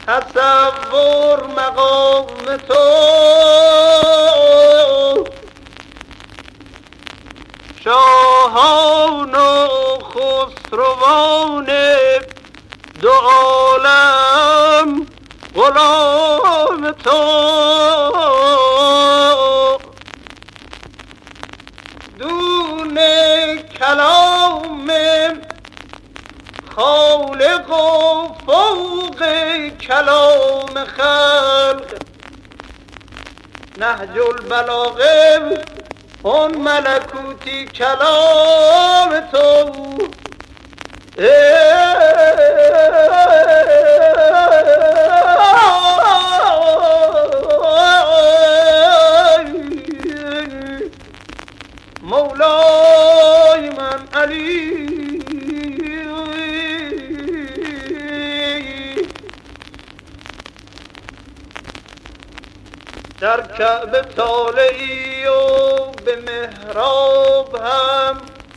تصور مقام تو شاهان و خسروان دو عالم غلام تو دون کلام خالق و فوق کلام خلق نهج البلاغه اون ملکوتی کلام تو مولای من علی در کعبه طالعی و به محراب هم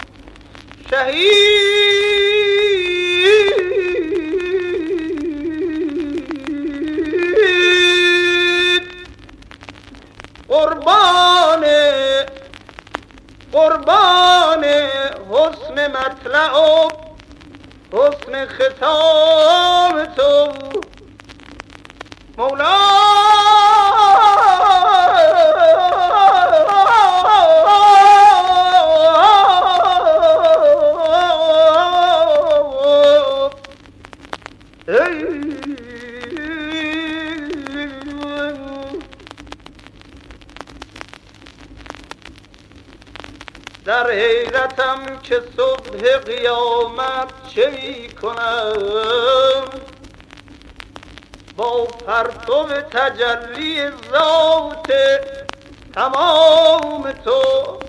شهید قربان حسن مطلع و حسن ختام تو مولا در حیرتم که صبح قیامت چه می کنم با پرتو تجلی ذات تمام تو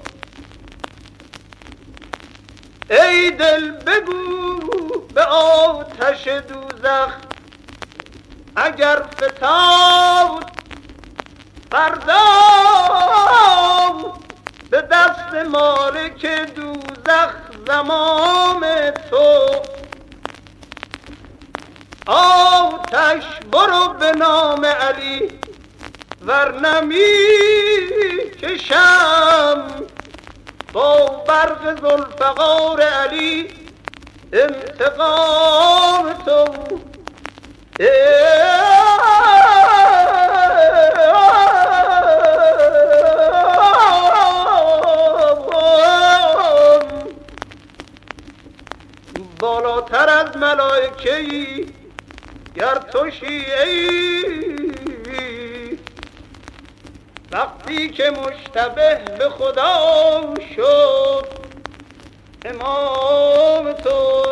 ای دل بگو به آتش دوزخ اگر فتاد فردا به دست مالک دوزخ زمام تو آتش برو به نام علی ورنه می کشم با برق ذوالفقار علی انتقام تو بالاتر از ملائکه‌ای گر تو شیعه‌ای وقتی که مشتبه به خدا شد امام تو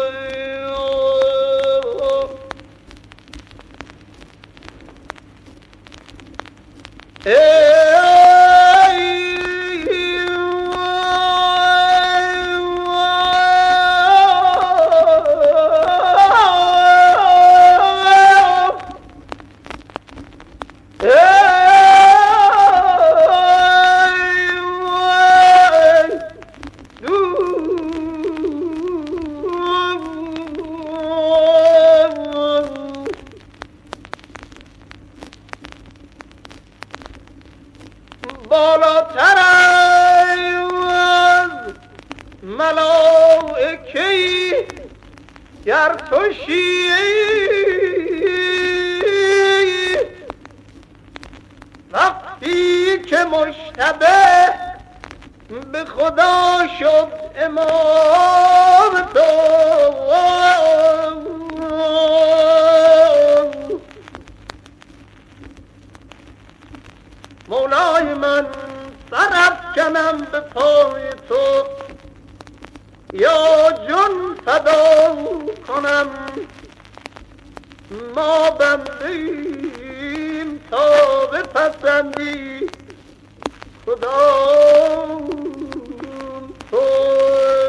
بالاتر از ملائکه‌ای گر تو شیعه‌ای وقتی که مشتبه به خدا شد امام تو مولای من سر افکنم به پای تو یا جان فدا کنم ما بندیم تا بپسندی خدا تو